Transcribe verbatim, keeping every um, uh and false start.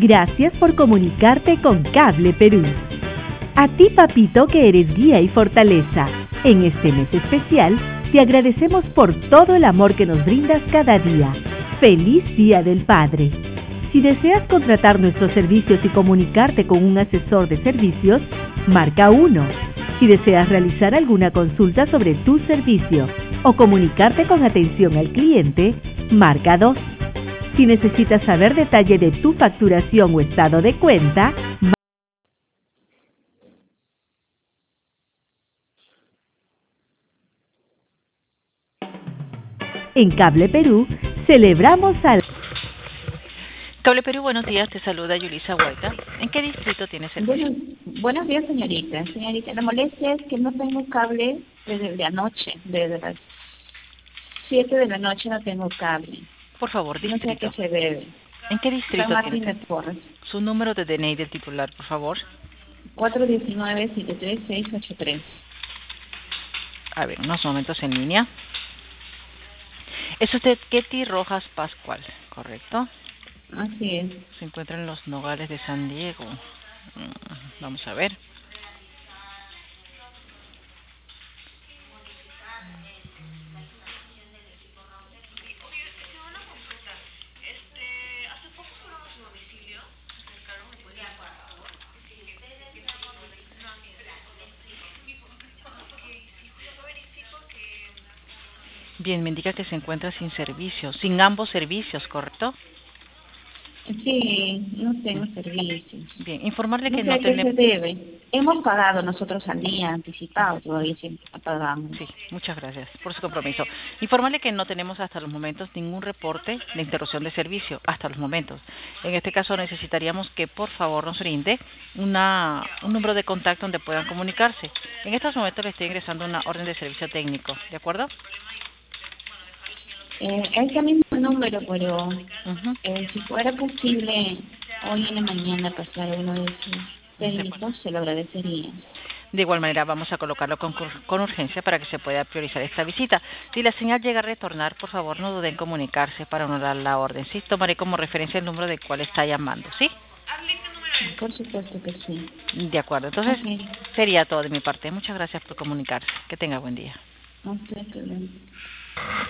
Gracias por comunicarte con Cable Perú. A ti, papito, que eres guía y fortaleza. En este mes especial, te agradecemos por todo el amor que nos brindas cada día. ¡Feliz Día del Padre! Si deseas contratar nuestros servicios y comunicarte con un asesor de servicios, marca uno. Si deseas realizar alguna consulta sobre tu servicio o comunicarte con atención al cliente, marca dos. Si necesitas saber detalle de tu facturación o estado de cuenta, en Cable Perú celebramos al... Cable Perú, buenos días, te saluda Yulisa Huerta. ¿En qué distrito tienes servicio? Buenos, buenos días, señorita. Señorita, la molestia es que no tengo cable desde la noche, desde las siete de la noche no tengo cable. Por favor, No sé a distrito. qué se debe. ¿En qué distrito San Martín tienes? de Porres. Su número de D N I del titular, por favor. cuatro uno nueve, siete tres seis ocho tres. A ver, unos momentos en línea. Es usted Ketty Rojas Pascual, ¿correcto? Así es. Se encuentra en Los Nogales de San Diego. Mm, Vamos a ver. Bien, me indica que se encuentra sin servicio, sin ambos servicios, ¿correcto? Sí, no tengo servicio. Bien, informarle No que sé no a qué se tenemos... debe. Hemos pagado nosotros al día anticipado, todavía siempre pagamos. Sí, muchas gracias por su compromiso. Informarle que no tenemos hasta los momentos ningún reporte de interrupción de servicio, hasta los momentos. En este caso necesitaríamos que por favor nos brinde una, un número de contacto donde puedan comunicarse. En estos momentos le estoy ingresando una orden de servicio técnico, ¿de acuerdo? Eh, ese mismo número, pero Uh-huh. eh, si fuera posible hoy en la mañana pasar uno de sus técnicos, se lo agradecería. De igual manera vamos a colocarlo con, con urgencia para que se pueda priorizar esta visita. Si la señal llega a retornar, por favor no duden en comunicarse para honorar la orden. Sí, tomaré como referencia el número del cual está llamando, ¿sí? Por supuesto que sí. De acuerdo, entonces Okay. sería todo de mi parte. Muchas gracias por comunicarse. Que tenga buen día. No sé,